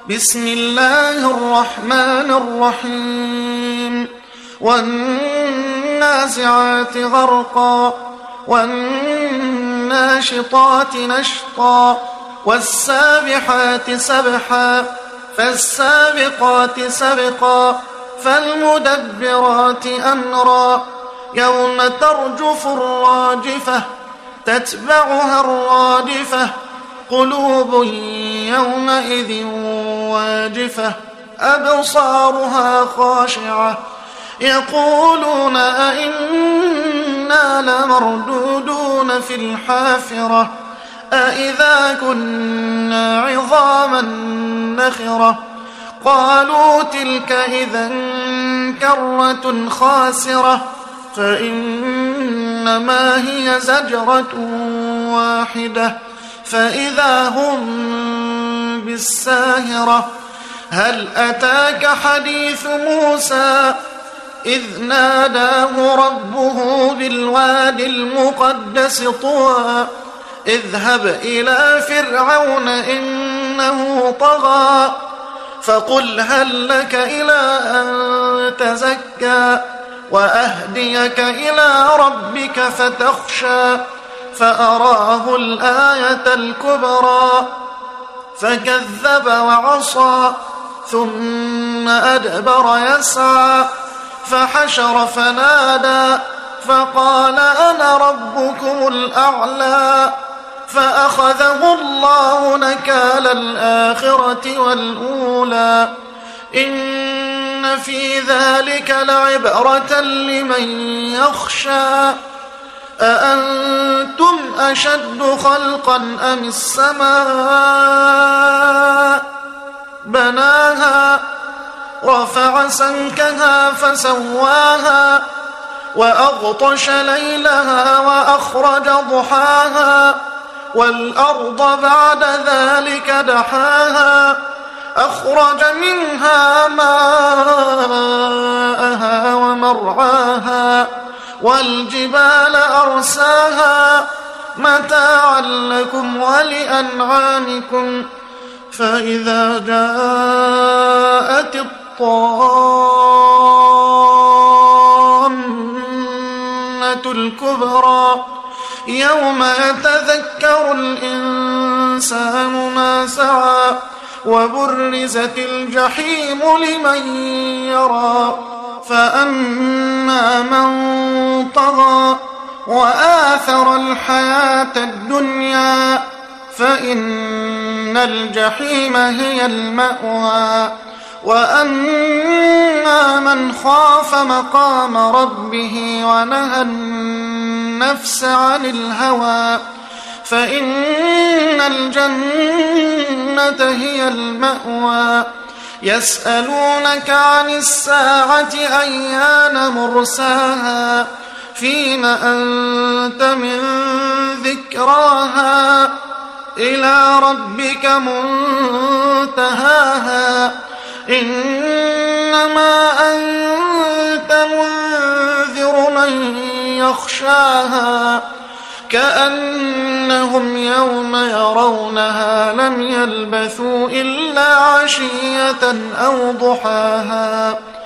بسم الله الرحمن الرحيم والنازعات غرقا والناشطات نشطا والسابحات سبحا فالسابقات سبقا فالمدبرات أمرا يوم ترجف الراجفة تتبعها الرادفة قلوب يومئذ واجفة أبصارها خاشعة يقولون أئنا لمردودون في الحافرة أئذا كنا عظاما نخرة قالوا تلك إذا كرة خاسرة فإنما هي زجرة واحدة فإذا هم بالساهرة هل أتاك حديث موسى إذ ناداه ربه بالوادي المقدس طوى اذهب إلى فرعون إنه طغى فقل هل لك إلى أن تزكى وأهديك إلى ربك فتخشى فأراه الآية الكبرى فكذب وعصى ثم أدبر يسعى فحشر فنادى فقال أنا ربكم الأعلى فأخذه الله نكال الآخرة والأولى إن في ذلك لعبرة لمن يخشى أأنتم أشد خلقا أم السماء بناها رفع سمكها فسواها وأغطش ليلها وأخرج ضحاها والأرض بعد ذلك دحاها أخرج منها ماءها ومرعاها والجبال أرساها متاعا لكم ولأنعامكم فإذا جاءت الطامة الكبرى يوم يتذكر الإنسان ما سعى وبرزت الجحيم لمن يرى فأما من طغى وآثر الحياة الدنيا فإن الجحيم هي المأوى وأما من خاف مقام ربه ونهى النفس عن الهوى فإن الجنة هي المأوى يسألونك عن الساعة أيان مرساها فيم أنت من ذكراها إلى ربك منتهاها إنما أنت منذر من يخشاها كأنهم يوم يرونها لم يلبثوا إلا عشية أو ضحاها